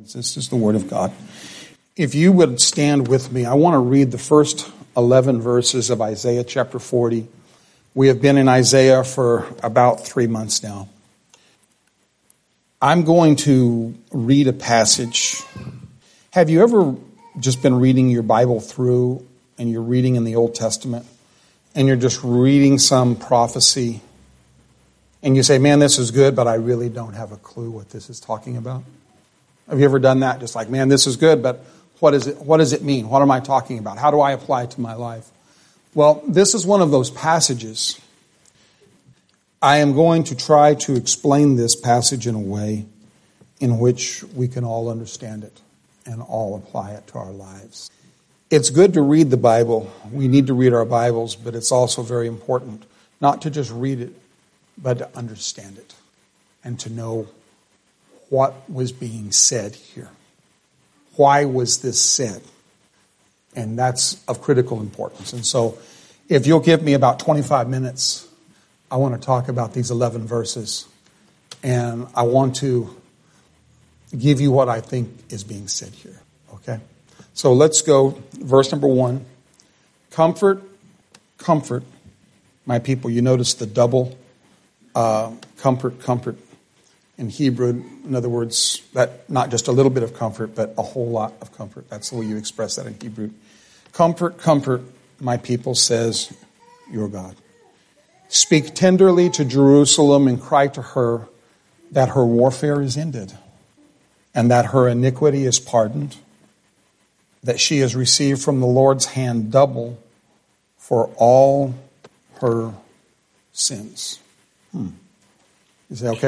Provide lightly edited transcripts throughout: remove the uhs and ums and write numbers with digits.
This is the Word of God. If you would stand with me, I want to read the first 11 verses of Isaiah chapter 40. We have been in Isaiah for about 3 months now. I'm going to read a passage. Have you ever just been reading your Bible through and you're reading in the Old Testament and you're just reading some prophecy and you say, man, this is good, but I really don't have a clue what this is talking about? Have you ever done that? Just like, man, this is good, but what does it mean? What am I talking about? How do I apply it to my life? Well, this is one of those passages. I am going to try to explain this passage in a way in which we can all understand it and all apply it to our lives. It's good to read the Bible. We need to read our Bibles, but it's also very important not to just read it, but to understand it and to know what was being said here. Why was this said? And that's of critical importance. And so if you'll give me about 25 minutes, I want to talk about these 11 verses. And I want to give you what I think is being said here. Okay? So let's go. Verse number 1. Comfort, comfort, my people. You notice the double comfort, comfort. In Hebrew, in other words, that not just a little bit of comfort, but a whole lot of comfort. That's the way you express that in Hebrew. Comfort, comfort, my people, says your God. Speak tenderly to Jerusalem and cry to her that her warfare is ended and that her iniquity is pardoned, that she has received from the Lord's hand double for all her sins. You say, okay,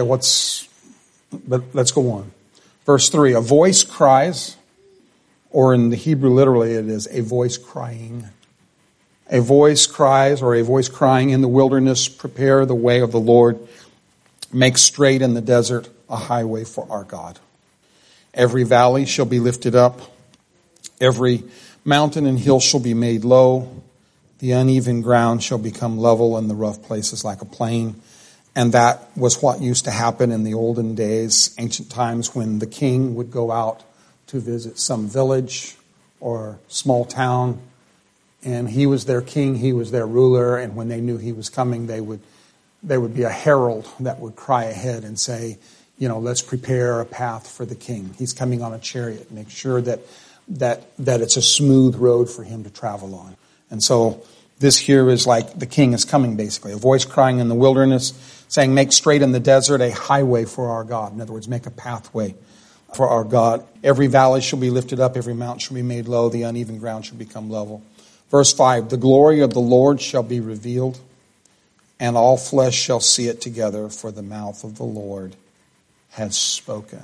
but let's go on. Verse 3, a voice cries, or in the Hebrew literally it is a voice crying. A voice cries, or a voice crying in the wilderness, prepare the way of the Lord, make straight in the desert a highway for our God. Every valley shall be lifted up, every mountain and hill shall be made low, the uneven ground shall become level and the rough places like a plain. And that was what used to happen in the olden days, ancient times, when the king would go out to visit some village or small town. And he was their king, he was their ruler. And when they knew he was coming, there would be a herald that would cry ahead and say, let's prepare a path for the king. He's coming on a chariot. Make sure that it's a smooth road for him to travel on. And so this here is like the king is coming, basically. A voice crying in the wilderness, saying, make straight in the desert a highway for our God. In other words, make a pathway for our God. Every valley shall be lifted up, every mountain shall be made low, the uneven ground shall become level. Verse 5, the glory of the Lord shall be revealed, and all flesh shall see it together, for the mouth of the Lord has spoken.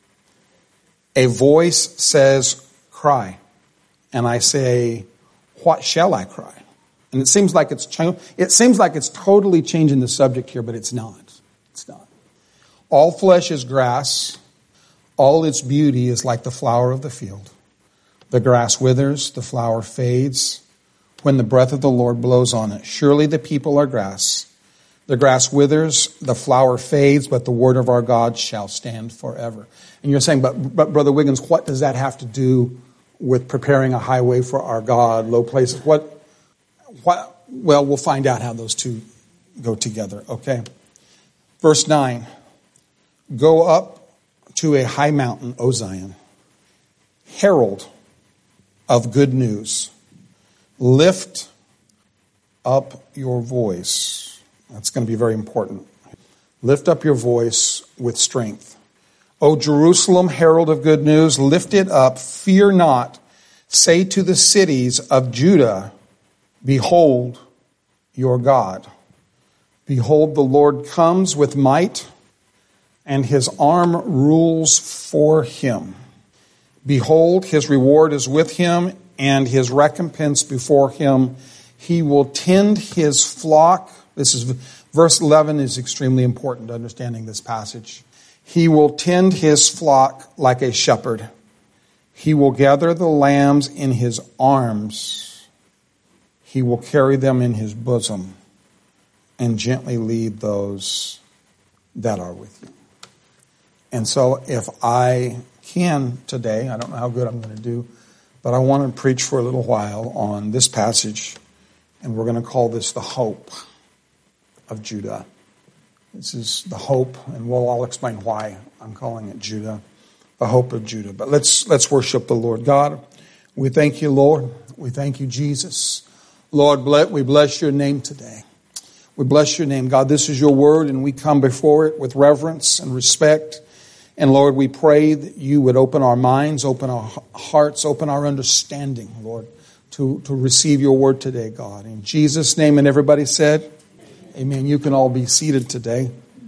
A voice says, cry. And I say, what shall I cry? And it seems like it's totally changing the subject here, but it's not. It's not. All flesh is grass. All its beauty is like the flower of the field. The grass withers, the flower fades when the breath of the Lord blows on it. Surely the people are grass. The grass withers, the flower fades, but the word of our God shall stand forever. And you're saying, but Brother Wiggins, what does that have to do with preparing a highway for our God, low places? Well, we'll find out how those two go together, okay? Verse 9, go up to a high mountain, O Zion, herald of good news. Lift up your voice. That's going to be very important. Lift up your voice with strength. O Jerusalem, herald of good news, lift it up, fear not. Say to the cities of Judah, behold your God. Behold, the Lord comes with might, and his arm rules for him. Behold, his reward is with him, and his recompense before him. He will tend his flock. Verse 11 is extremely important to understanding this passage. He will tend his flock like a shepherd. He will gather the lambs in his arms. He will carry them in his bosom and gently lead those that are with you. And so if I can today. I don't know how good I'm going to do, but I want to preach for a little while on this passage, and we're going to call this the hope of Judah. This is the hope, and I'll explain why I'm calling it Judah, the hope of Judah. But let's worship the Lord. God, we thank you, Lord. We thank you, Jesus. Lord, we bless your name today. We bless your name, God. This is your word, and we come before it with reverence and respect. And Lord, we pray that you would open our minds, open our hearts, open our understanding, Lord, to receive your word today, God. In Jesus' name, and everybody said, amen. You can all be seated today.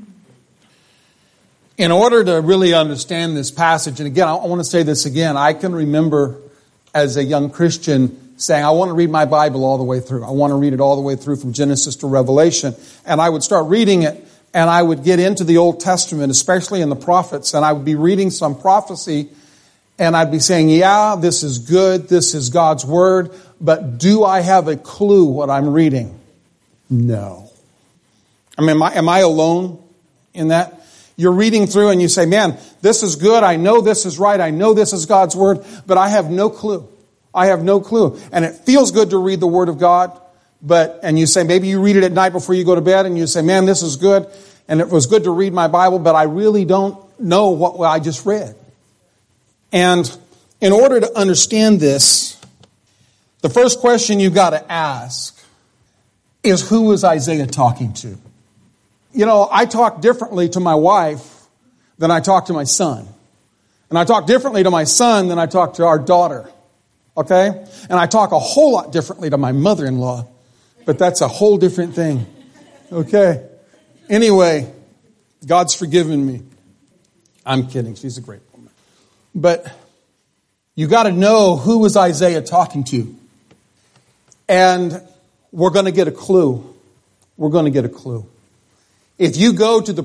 In order to really understand this passage, and again, I want to say this again, I can remember as a young Christian saying, I want to read my Bible all the way through. I want to read it all the way through from Genesis to Revelation. And I would start reading it, and I would get into the Old Testament, especially in the prophets, and I would be reading some prophecy, and I'd be saying, yeah, this is good, this is God's word, but do I have a clue what I'm reading? No. I mean, am I alone in that? You're reading through and you say, man, this is good, I know this is right, I know this is God's word, but I have no clue. I have no clue. And it feels good to read the Word of God, and you say, maybe you read it at night before you go to bed, and you say, man, this is good, and it was good to read my Bible, but I really don't know what I just read. And in order to understand this, the first question you've got to ask is, who is Isaiah talking to? You know, I talk differently to my wife than I talk to my son. And I talk differently to my son than I talk to our daughter. Okay? And I talk a whole lot differently to my mother-in-law, but that's a whole different thing. Okay? Anyway, God's forgiven me. I'm kidding. She's a great woman. But you got to know who was Isaiah talking to. And we're going to get a clue. We're going to get a clue. If you go to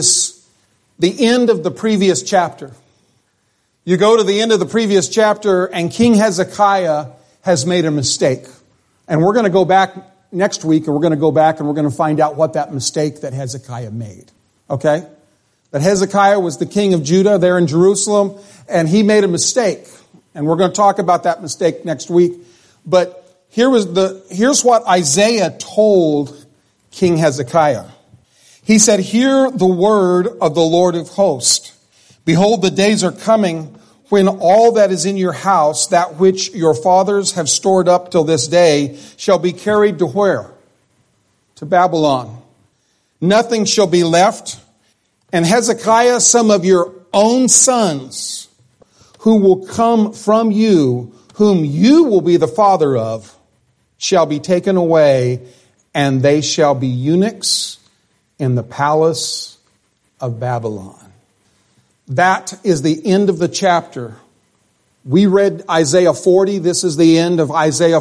the end of the previous chapter, you go to the end of the previous chapter, and King Hezekiah has made a mistake. And we're going to go back next week, and we're going to go back and we're going to find out what that mistake that Hezekiah made. Okay? That Hezekiah was the king of Judah there in Jerusalem, and he made a mistake. And we're going to talk about that mistake next week. But here's what Isaiah told King Hezekiah. He said, "Hear the word of the Lord of hosts. Behold, the days are coming when all that is in your house, that which your fathers have stored up till this day, shall be carried to where? To Babylon. Nothing shall be left. And Hezekiah, some of your own sons, who will come from you, whom you will be the father of, shall be taken away, and they shall be eunuchs in the palace of Babylon." That is the end of the chapter. We read Isaiah 40. This is the end of Isaiah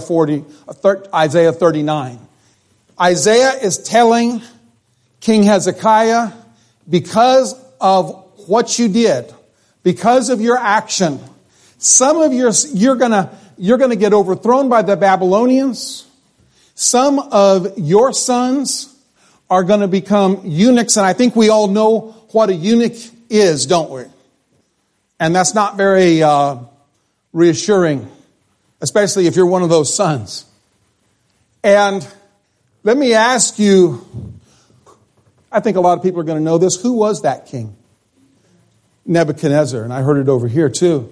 39. Isaiah is telling King Hezekiah, because of what you did, because of your action, you're going to get overthrown by the Babylonians. Some of your sons are going to become eunuchs, and I think we all know what a eunuch is, don't we? And that's not very reassuring, especially if you're one of those sons. And let me ask you, I think a lot of people are going to know this. Who was that king? Nebuchadnezzar, and I heard it over here too.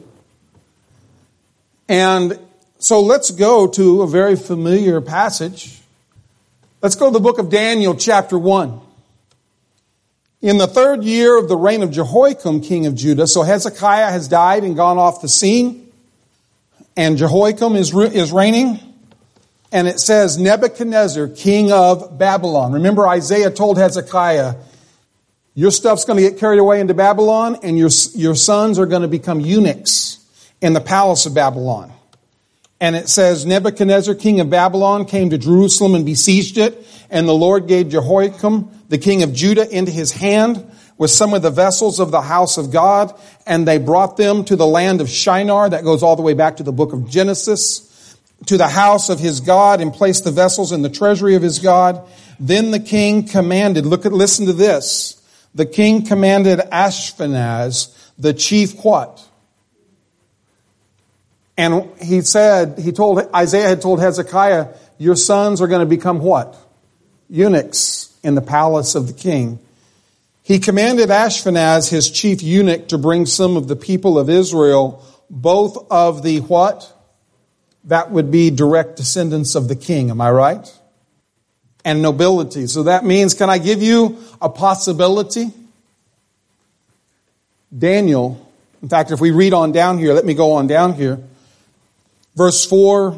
And so let's go to a very familiar passage. Let's go to the book of Daniel, chapter 1. In the 3rd year of the reign of Jehoiakim, king of Judah, so Hezekiah has died and gone off the scene, and Jehoiakim is reigning, and it says Nebuchadnezzar, king of Babylon. Remember, Isaiah told Hezekiah, your stuff's going to get carried away into Babylon, and your sons are going to become eunuchs in the palace of Babylon. And it says, Nebuchadnezzar, king of Babylon, came to Jerusalem and besieged it, and the Lord gave Jehoiakim, the king of Judah, into his hand with some of the vessels of the house of God, and they brought them to the land of Shinar. That goes all the way back to the book of Genesis, to the house of his God, and placed the vessels in the treasury of his God. Then the king commanded, listen to this. The king commanded Ashpenaz, the chief what? And Isaiah had told Hezekiah, your sons are going to become what? Eunuchs in the palace of the king. He commanded Ashpenaz, his chief eunuch, to bring some of the people of Israel, both of the what? That would be direct descendants of the king, am I right? And nobility. So that means, can I give you a possibility? Daniel, in fact, if we read on down here, let me go on down here. Verse 4,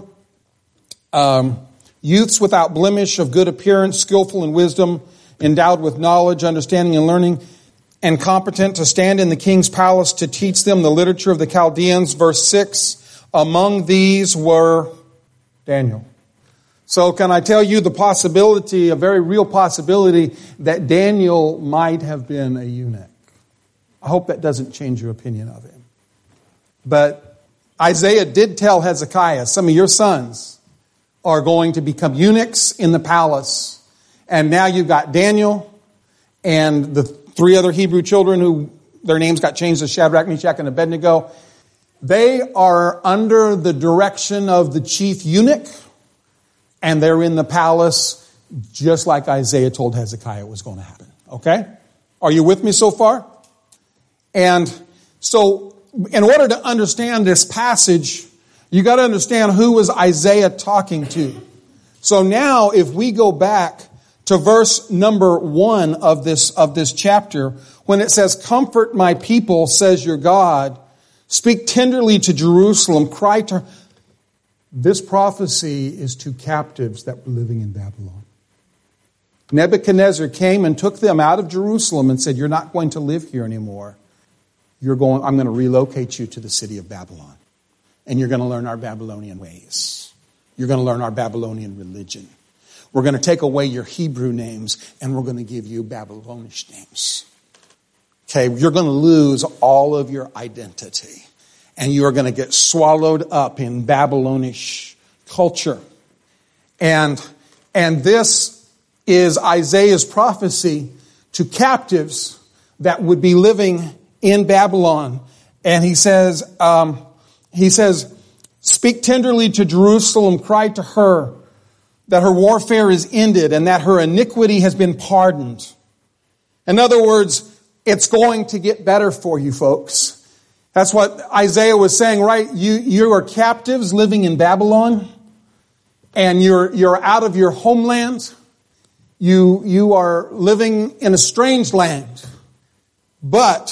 youths without blemish, of good appearance, skillful in wisdom, endowed with knowledge, understanding, and learning, and competent to stand in the king's palace to teach them the literature of the Chaldeans. Verse 6, among these were Daniel. So can I tell you the possibility, a very real possibility, that Daniel might have been a eunuch? I hope that doesn't change your opinion of him. But Isaiah did tell Hezekiah, some of your sons are going to become eunuchs in the palace. And now you've got Daniel and the three other Hebrew children who their names got changed to Shadrach, Meshach, and Abednego. They are under the direction of the chief eunuch, and they're in the palace just like Isaiah told Hezekiah was going to happen. Okay? Are you with me so far? And so, in order to understand this passage, you got to understand who was Isaiah talking to. So now, if we go back to verse number 1 of this chapter, when it says, comfort my people, says your God, speak tenderly to Jerusalem, cry to her. This prophecy is to captives that were living in Babylon. Nebuchadnezzar came and took them out of Jerusalem and said, you're not going to live here anymore. I'm going to relocate you to the city of Babylon. And you're going to learn our Babylonian ways. You're going to learn our Babylonian religion. We're going to take away your Hebrew names and we're going to give you Babylonish names. Okay, you're going to lose all of your identity. And you are going to get swallowed up in Babylonish culture. And this is Isaiah's prophecy to captives that would be living in Babylon. And he says, speak tenderly to Jerusalem, cry to her that her warfare is ended and that her iniquity has been pardoned. In other words, it's going to get better for you folks. That's what Isaiah was saying, right? You are captives living in Babylon, and you're out of your homeland. You are living in a strange land. But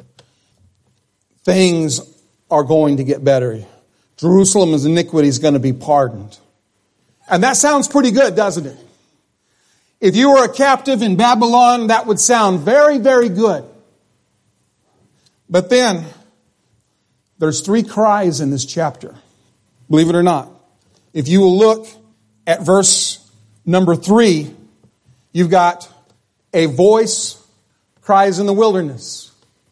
things are going to get better. Jerusalem's iniquity is going to be pardoned. And that sounds pretty good, doesn't it? If you were a captive in Babylon, that would sound very, very good. But then, there's 3 cries in this chapter. Believe it or not. If you will look at verse number 3, you've got a voice cries in the wilderness.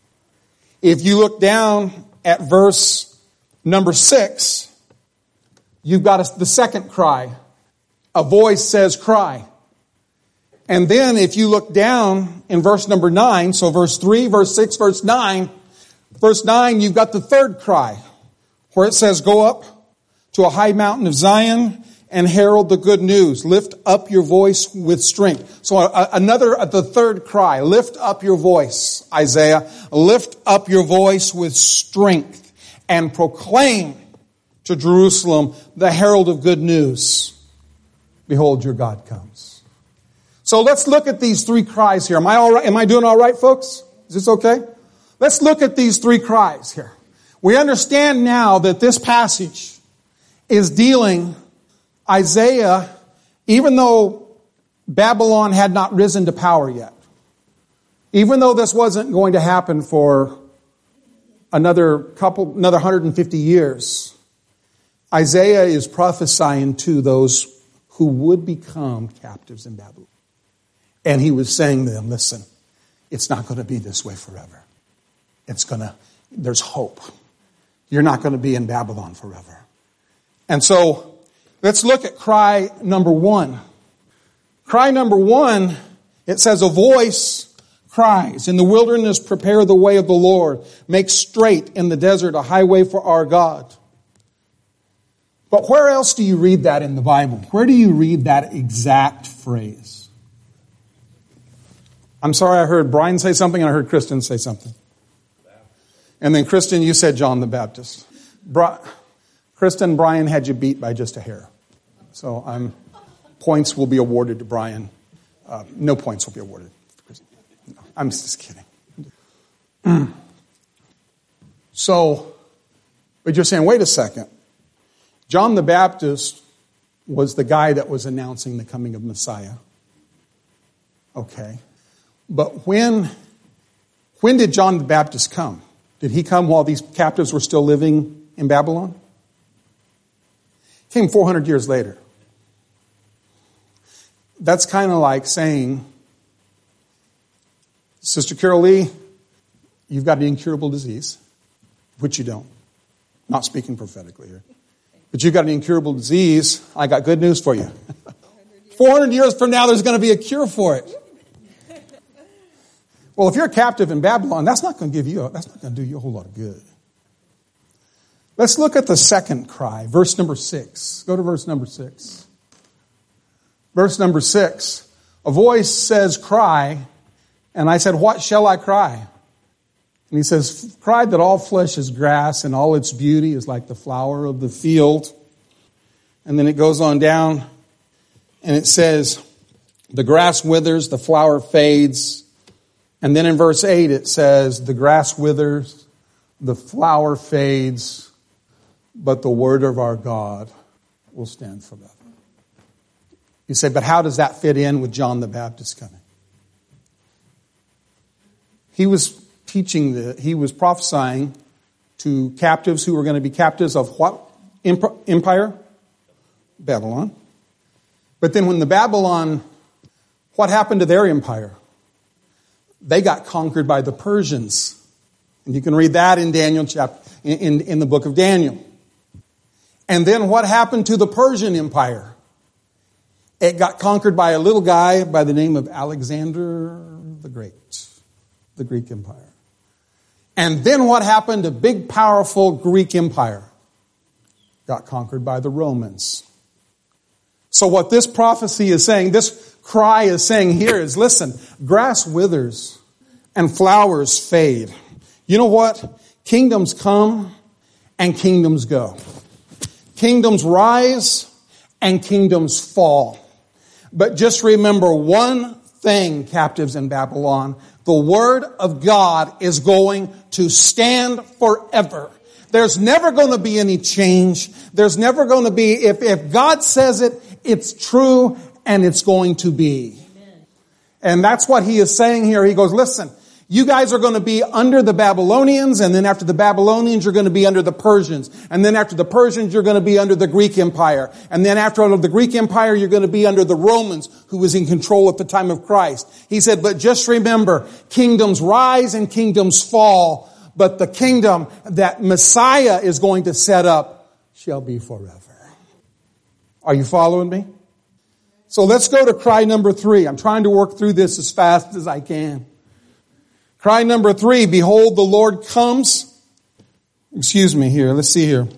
If you look down at verse number 6, you've got the second cry. A voice says cry. And then if you look down in verse number 9, so verse 3, verse 6, verse 9, you've got the third cry, where it says, go up to a high mountain of Zion and herald the good news. Lift up your voice with strength. So the third cry, lift up your voice, Isaiah. Lift up your voice with strength and proclaim to Jerusalem the herald of good news. Behold, your God comes. So let's look at these 3 cries here. Am I all right? Am I doing all right, folks? Is this okay? Let's look at these 3 cries here. We understand now that this passage is dealing, Isaiah, even though Babylon had not risen to power yet, even though this wasn't going to happen for another 150 years, Isaiah is prophesying to those who would become captives in Babylon. And he was saying to them, listen, it's not going to be this way forever. There's hope. You're not going to be in Babylon forever. And so, let's look at cry number 1. Cry number 1, it says, a voice cries, in the wilderness prepare the way of the Lord. Make straight in the desert a highway for our God. But where else do you read that in the Bible? Where do you read that exact phrase? I'm sorry, I heard Brian say something and I heard Kristen say something. And then Kristen, you said John the Baptist. Kristen, Brian had you beat by just a hair. So points will be awarded to Brian. No points will be awarded. No, I'm just kidding. So, but you're saying, wait a second. John the Baptist was the guy that was announcing the coming of Messiah. Okay. But when did John the Baptist come? Did he come while these captives were still living in Babylon? He came 400 years later. That's kind of like saying, Sister Carol Lee, you've got an incurable disease, which you don't. Not speaking prophetically here. But you've got an incurable disease. I got good news for you. 400 years from now, there's going to be a cure for it. Well, if you're a captive in Babylon, that's not going to do you a whole lot of good. Let's look at the second cry, verse number 6. Go to verse number 6. Verse number 6. A voice says, cry. And I said, what shall I cry? And he says, cry that all flesh is grass and all its beauty is like the flower of the field. And then it goes on down and it says, the grass withers, the flower fades. And then in verse 8 it says, the grass withers, the flower fades, but the word of our God will stand forever. You say, but how does that fit in with John the Baptist coming? He was he was prophesying to captives who were going to be captives of what empire? Babylon. But then when what happened to their empire? They got conquered by the Persians. And you can read that in Daniel in the book of Daniel. And then what happened to the Persian Empire? It got conquered by a little guy by the name of Alexander the Great, the Greek Empire. And then what happened to big, powerful Greek Empire? Got conquered by the Romans. So what this prophecy is saying, this cry is saying here is, listen, grass withers and flowers fade. You know what? Kingdoms come and kingdoms go. Kingdoms rise and kingdoms fall. But just remember one thing, captives in Babylon. The word of God is going to stand forever. There's never going to be any change. There's never going to be, if God says it, it's true and it's going to be. Amen. And that's what he is saying here. He goes, listen, you guys are going to be under the Babylonians, and then after the Babylonians, you're going to be under the Persians. And then after the Persians, you're going to be under the Greek Empire. And then after the Greek Empire, you're going to be under the Romans, who was in control at the time of Christ. He said, but just remember, kingdoms rise and kingdoms fall, but the kingdom that Messiah is going to set up shall be forever. Are you following me? So let's go to cry number 3. I'm trying to work through this as fast as I can. Cry number 3, behold, the Lord comes. Excuse me here. Let's see here.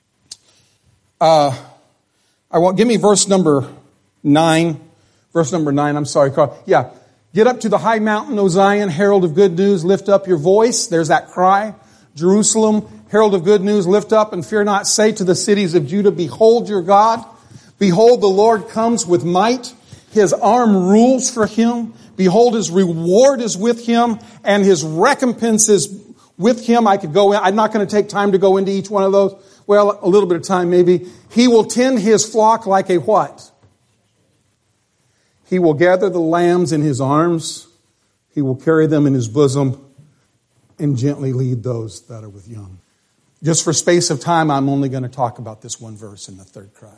Give me verse number 9. Verse number 9, I'm sorry, Carl. Yeah. Get up to the high mountain, O Zion, herald of good news, lift up your voice. There's that cry. Jerusalem, herald of good news, lift up and fear not. Say to the cities of Judah, behold your God. Behold, the Lord comes with might. His arm rules for him. Behold, his reward is with him, and his recompense is with him. I could go in. I'm not going to take time to go into each one of those. Well, a little bit of time maybe. He will tend his flock like a what? He will gather the lambs in his arms. He will carry them in his bosom and gently lead those that are with young. Just for space of time, I'm only going to talk about this one verse in the third cry.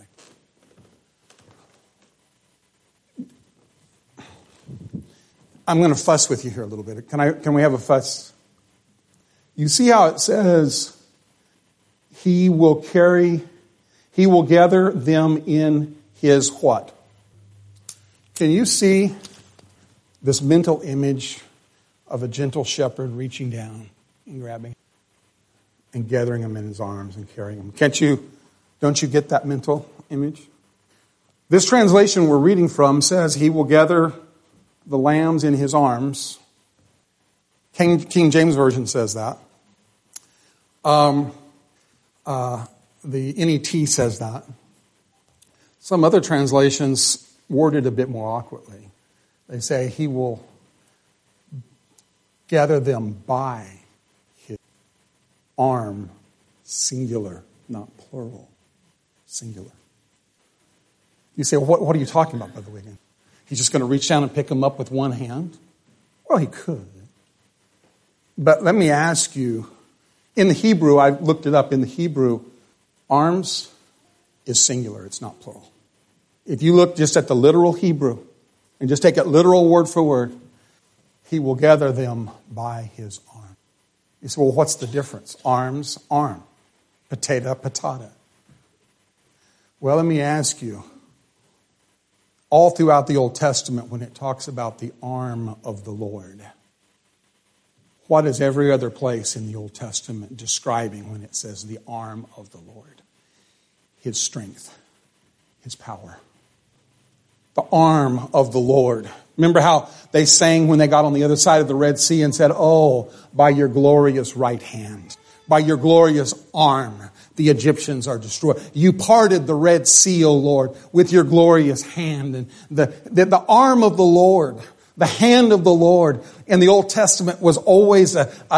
I'm going to fuss with you here a little bit. Can we have a fuss? You see how it says, he will gather them in his what? Can you see this mental image of a gentle shepherd reaching down and grabbing and gathering them in his arms and carrying them? Can't you Don't you get that mental image? This translation we're reading from says he will gather the lambs in his arms. King James Version says that. The NET says that. Some other translations word it a bit more awkwardly. They say he will gather them by his arm, singular, not plural, singular. You say, well, what are you talking about, Brother Wiggin? He's just going to reach down and pick them up with one hand? Well, he could. But let me ask you, in the Hebrew, I looked it up, in the Hebrew, arms is singular, it's not plural. If you look just at the literal Hebrew, and just take it literal word for word, he will gather them by his arm. You say, well, what's the difference? Arms, arm. Potato, patata. Well, let me ask you, all throughout the Old Testament, when it talks about the arm of the Lord, what is every other place in the Old Testament describing when it says the arm of the Lord? His strength, his power. The arm of the Lord. Remember how they sang when they got on the other side of the Red Sea and said, oh, by your glorious right hand, by your glorious arm, the Egyptians are destroyed. You parted the Red Sea, O Lord, with your glorious hand. And the arm of the Lord, the hand of the Lord in the Old Testament was always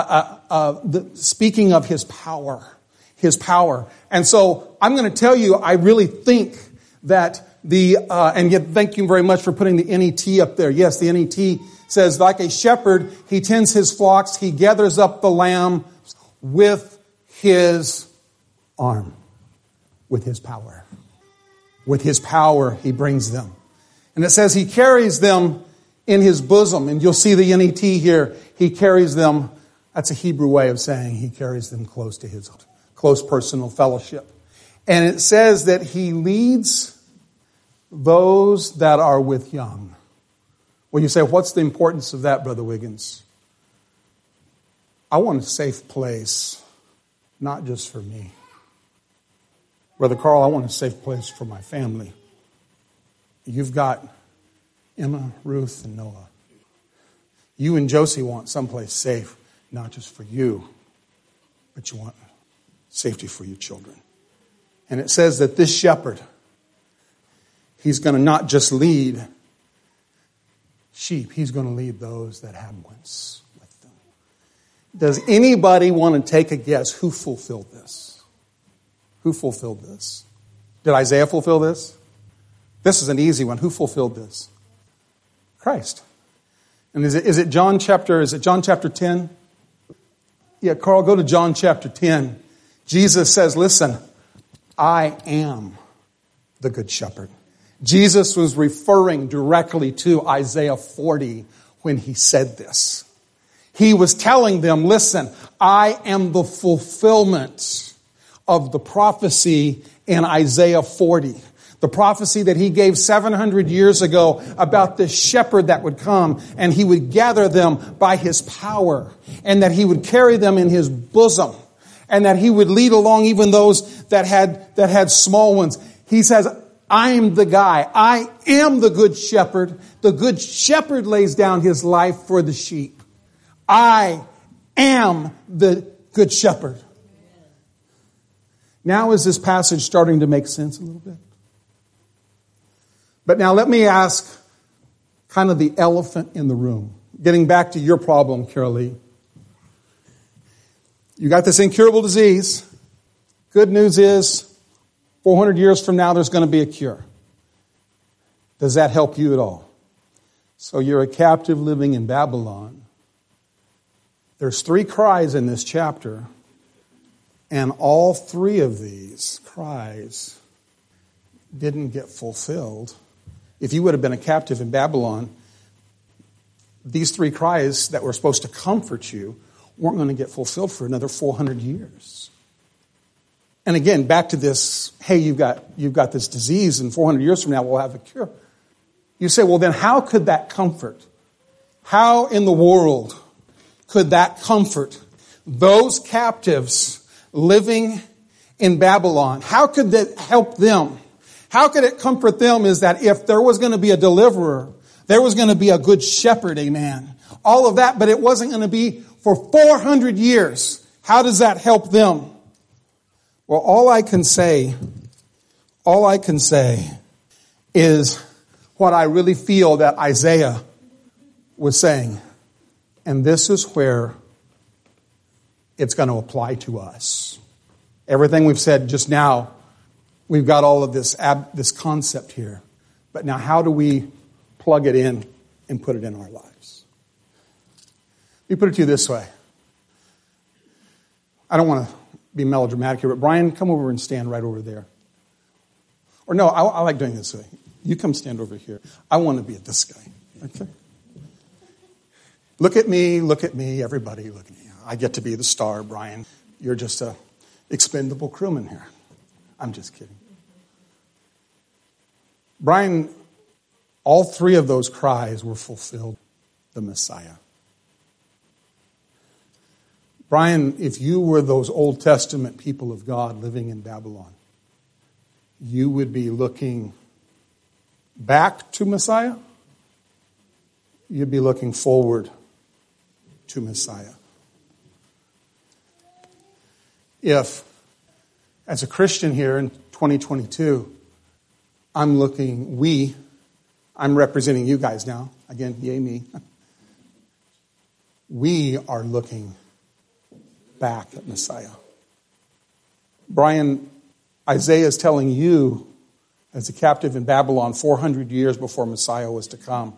speaking of his power. His power. And so I'm going to tell you, I really think that and yet thank you very much for putting the NET up there. Yes, the NET says, like a shepherd, he tends his flocks, he gathers up the lamb with his arm, with his power. With his power, he brings them. And it says he carries them in his bosom. And you'll see the NET here. He carries them, that's a Hebrew way of saying he carries them close to his close personal fellowship. And it says that he leads those that are with young. Well, you say, what's the importance of that, Brother Wiggins? I want a safe place, not just for me. Brother Carl, I want a safe place for my family. You've got Emma, Ruth, and Noah. You and Josie want someplace safe, not just for you, but you want safety for your children. And it says that this shepherd, he's going to not just lead sheep, he's going to lead those that have ones with them. Does anybody want to take a guess who fulfilled this? Who fulfilled this? Did Isaiah fulfill this? This is an easy one. Who fulfilled this? Christ. And is it John chapter 10? Yeah, Carl, go to John chapter 10. Jesus says, listen, I am the good shepherd. Jesus was referring directly to Isaiah 40 when he said this. He was telling them, listen, I am the fulfillment of the prophecy in Isaiah 40. The prophecy that he gave 700 years ago about this shepherd that would come and he would gather them by his power and that he would carry them in his bosom and that he would lead along even those that had small ones. He says, I am the guy. I am the good shepherd. The good shepherd lays down his life for the sheep. I am the good shepherd. Now is this passage starting to make sense a little bit? But now let me ask kind of the elephant in the room. Getting back to your problem, Carol Lee. You got this incurable disease. Good news is 400 years from now, there's going to be a cure. Does that help you at all? So you're a captive living in Babylon. There's 3 cries in this chapter, and all 3 of these cries didn't get fulfilled. If you would have been a captive in Babylon, these 3 cries that were supposed to comfort you weren't going to get fulfilled for another 400 years. And again, back to this, hey, you've got this disease, and 400 years from now we'll have a cure. You say, well, then how could that comfort? How in the world could that comfort those captives living in Babylon. How could that help them? How could it comfort them is that if there was going to be a deliverer, there was going to be a good shepherd, amen. All of that, but it wasn't going to be for 400 years. How does that help them? Well, all I can say is what I really feel that Isaiah was saying. And this is where it's going to apply to us. Everything we've said just now, we've got all of this concept here. But now how do we plug it in and put it in our lives? Let me put it to you this way. I don't want to be melodramatic here, but Brian, come over and stand right over there. Or no, I like doing this way. You come stand over here. I want to be this guy. Okay? Look at me, everybody look at me. I get to be the star, Brian. You're just a expendable crewman here. I'm just kidding. Brian, all three of those cries were fulfilled. The Messiah. Brian, if you were those Old Testament people of God living in Babylon, you would be looking back to Messiah. You'd be looking forward to Messiah. If, as a Christian here in 2022, I'm representing you guys now. Again, yay me. We are looking back at Messiah. Brian, Isaiah is telling you, as a captive in Babylon 400 years before Messiah was to come,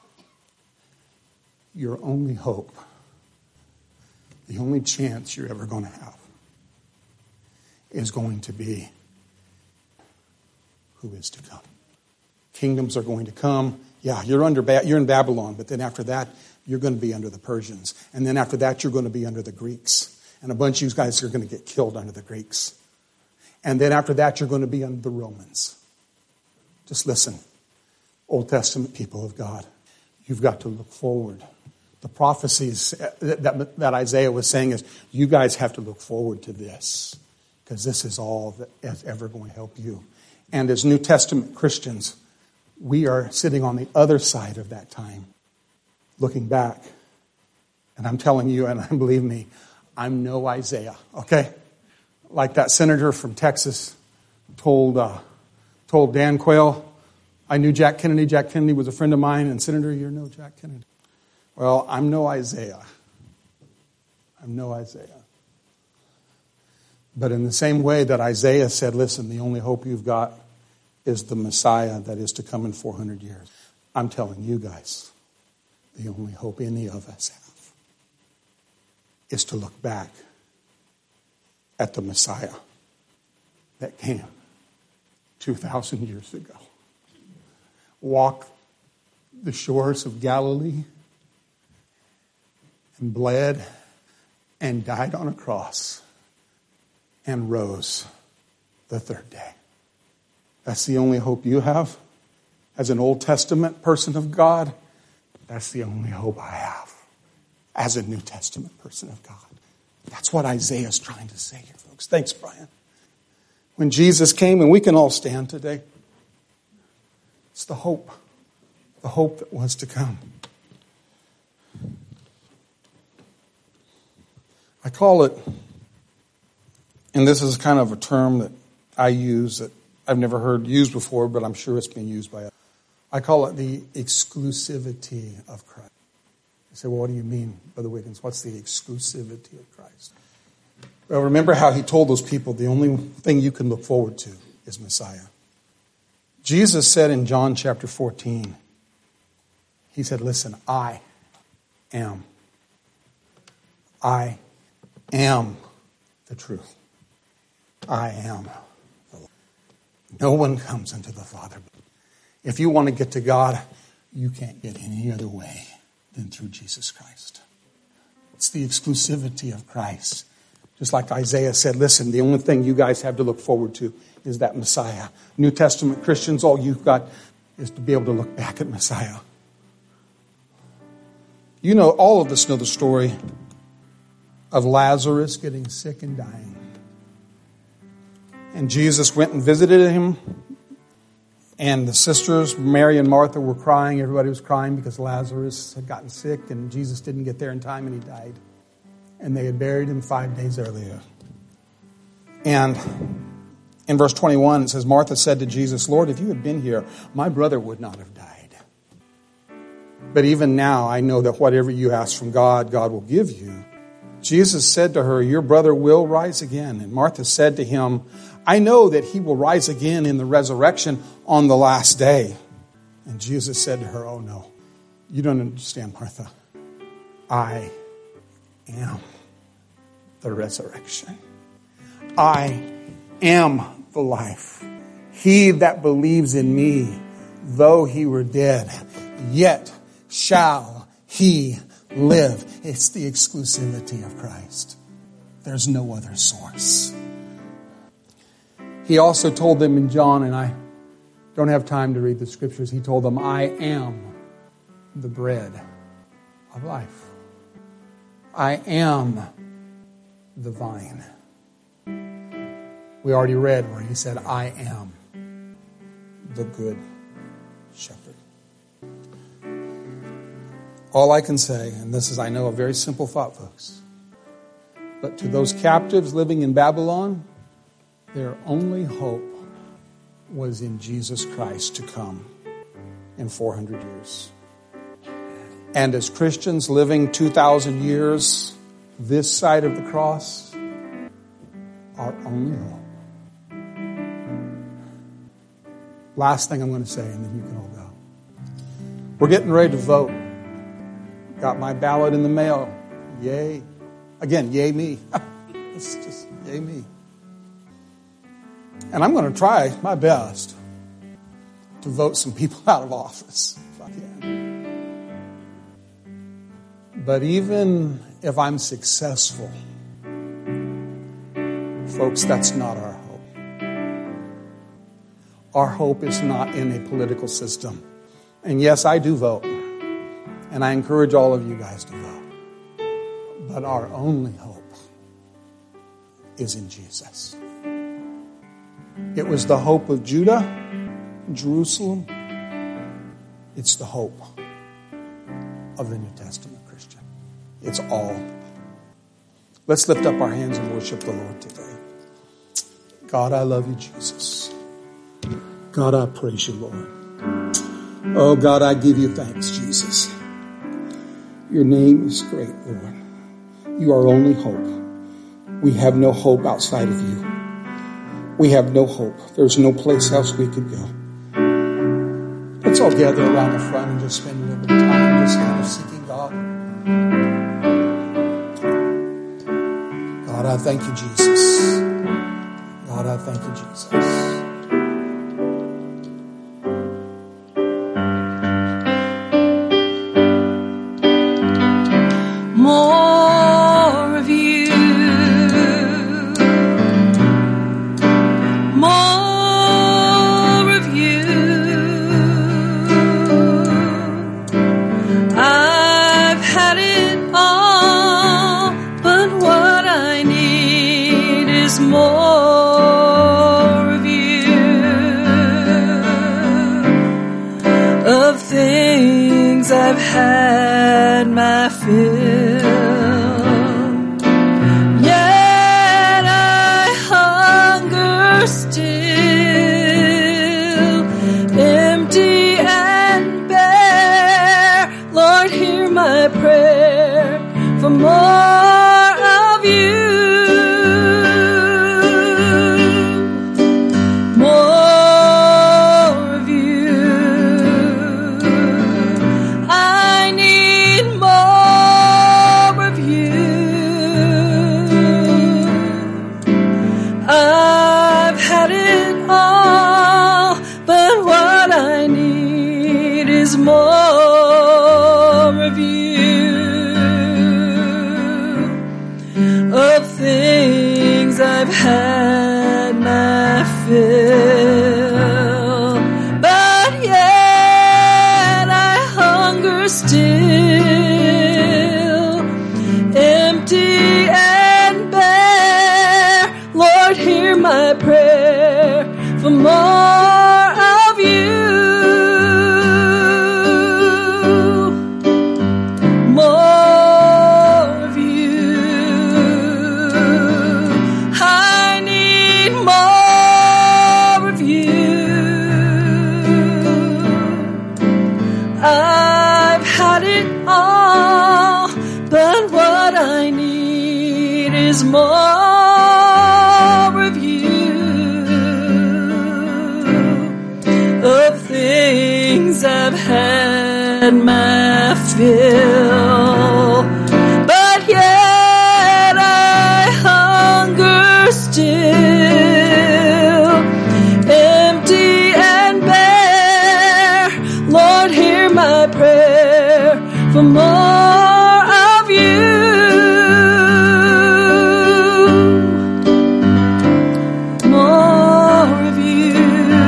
your only hope, the only chance you're ever going to have is going to be who is to come. Kingdoms are going to come. Yeah, you're in Babylon, but then after that, you're going to be under the Persians. And then after that, you're going to be under the Greeks. And a bunch of you guys are going to get killed under the Greeks. And then after that, you're going to be under the Romans. Just listen, Old Testament people of God, you've got to look forward. The prophecies that Isaiah was saying is, you guys have to look forward to this, because this is all that is ever going to help you. And as New Testament Christians, we are sitting on the other side of that time, looking back. And I'm telling you, and believe me, I'm no Isaiah, okay? Like that senator from Texas told Dan Quayle, I knew Jack Kennedy. Jack Kennedy was a friend of mine, and Senator, you're no Jack Kennedy. Well, I'm no Isaiah. But in the same way that Isaiah said, listen, the only hope you've got is the Messiah that is to come in 400 years. I'm telling you guys, the only hope any of us have is to look back at the Messiah that came 2,000 years ago. Walked the shores of Galilee and bled and died on a cross and rose the third day. That's the only hope you have as an Old Testament person of God. That's the only hope I have as a New Testament person of God. That's what Isaiah is trying to say here, folks. Thanks, Brian. When Jesus came, and we can all stand today, it's the hope that was to come. I call it, and this is kind of a term that I use that I've never heard used before, but I'm sure it's been used by others. I call it the exclusivity of Christ. You say, well, what do you mean, Brother Wiggins? What's the exclusivity of Christ? Well, remember how he told those people the only thing you can look forward to is Messiah. Jesus said in John chapter 14, he said, listen, I am the truth. I am the life. No one comes unto the Father. If you want to get to God, you can't get any other way than through Jesus Christ. It's the exclusivity of Christ. Just like Isaiah said, listen, the only thing you guys have to look forward to is that Messiah. New Testament Christians, all you've got is to be able to look back at Messiah. You know, all of us know the story of Lazarus getting sick and dying. And Jesus went and visited him. And the sisters, Mary and Martha, were crying. Everybody was crying because Lazarus had gotten sick and Jesus didn't get there in time and he died. And they had buried him 5 days earlier. And in verse 21, it says, Martha said to Jesus, Lord, if you had been here, my brother would not have died. But even now, I know that whatever you ask from God, God will give you. Jesus said to her, your brother will rise again. And Martha said to him, I know that he will rise again in the resurrection on the last day. And Jesus said to her, oh no, you don't understand, Martha. I am the resurrection. I am the life. He that believes in me, though he were dead, yet shall he live. It's the exclusivity of Christ. There's no other source. He also told them in John, and I don't have time to read the scriptures, he told them, I am the bread of life. I am the vine. We already read where he said, I am the good shepherd. All I can say, and this is, I know, a very simple thought, folks, but to those captives living in Babylon, their only hope was in Jesus Christ to come in 400 years. And as Christians living 2,000 years this side of the cross, our only hope. Last thing I'm going to say, and then you can all go. We're getting ready to vote. Got my ballot in the mail. Yay. Again, yay me. It's just yay me. And I'm going to try my best to vote some people out of office if I can. But even if I'm successful, folks, that's not our hope. Our hope is not in a political system. And yes, I do vote. And I encourage all of you guys to vote. But our only hope is in Jesus. It was the hope of Judah, Jerusalem. It's the hope of the New Testament Christian. It's all. Let's lift up our hands and worship the Lord today. God, I love you, Jesus. God, I praise you, Lord. Oh, God, I give you thanks, Jesus. Your name is great, Lord. You are only hope. We have no hope outside of you. We have no hope. There's no place else we could go. Let's all gather around the front and just spend a little bit of time just kind of seeking God. God, I thank you, Jesus. God, I thank you, Jesus. I've had my fill, yet I hunger still, empty and bare. Lord, hear my prayer for more of you. I've had my fill, but yet I hunger still, empty and bare. Lord, hear my prayer. prayer for more of you. More of you. I need more of you. I've had it all, but what I need is more of you. Of things I've had my fill, but yet I hunger still, empty and bare. Lord, hear my prayer for more of you. More of you.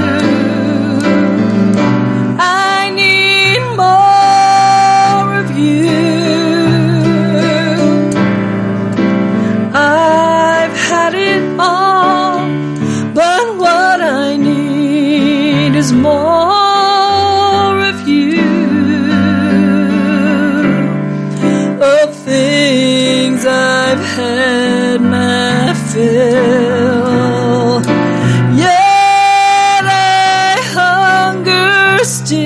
I need more of you. I've had it all, but what I need is more of you. Of things I've had my fill, yet I hunger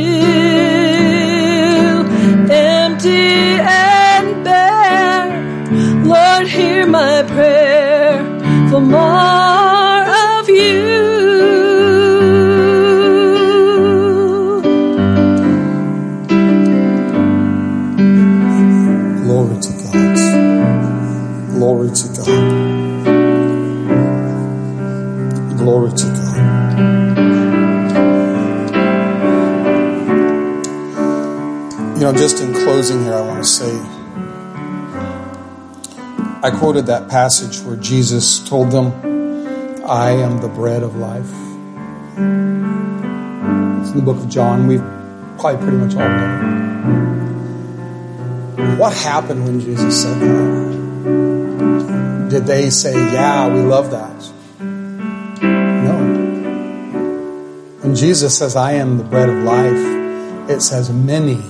still, empty and bare. Lord, hear my prayer for more of you. Glory to God. Glory to God. Glory to God. You know, just in closing here, I want to say, I quoted that passage where Jesus told them, I am the bread of life. It's in the book of John. We've probably pretty much all done it. What happened when Jesus said that? Did they say, yeah, we love that? No. When Jesus says, I am the bread of life, it says many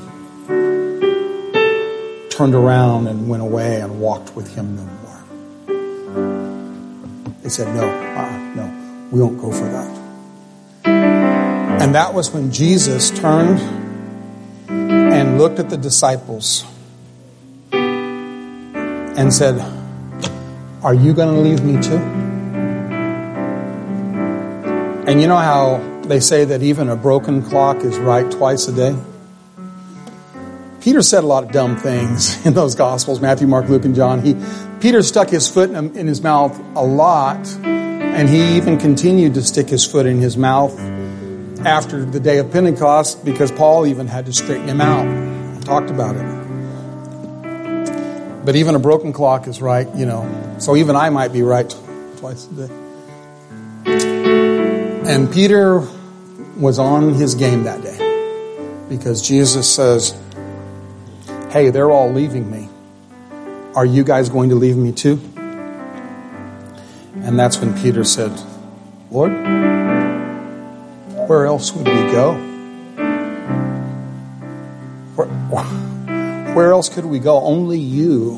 turned around and went away and walked with him no more. They said, no, we won't go for that. And that was when Jesus turned and looked at the disciples and said, are you going to leave me too? And you know how they say that even a broken clock is right twice a day? Peter said a lot of dumb things in those Gospels, Matthew, Mark, Luke, and John. Peter stuck his foot in his mouth a lot, and he even continued to stick his foot in his mouth after the day of Pentecost, because Paul even had to straighten him out and talked about it. But even a broken clock is right, you know. So even I might be right twice a day. And Peter was on his game that day, because Jesus says, hey, they're all leaving me. Are you guys going to leave me too? And that's when Peter said, Lord, where else would we go? Where else could we go? Only you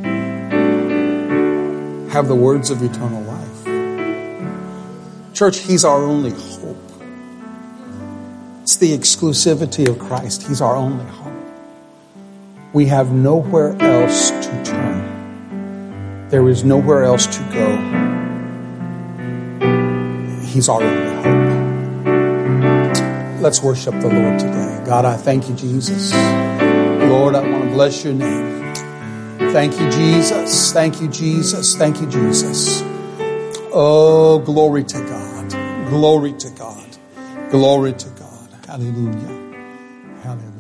have the words of eternal life. Church, he's our only hope. It's the exclusivity of Christ. He's our only hope. We have nowhere else to turn. There is nowhere else to go. He's our only hope. Let's worship the Lord today. God, I thank you, Jesus. Lord, I want to bless your name. Thank you, Jesus. Thank you, Jesus. Thank you, Jesus. Oh, glory to God. Glory to God. Glory to God. Hallelujah. Hallelujah.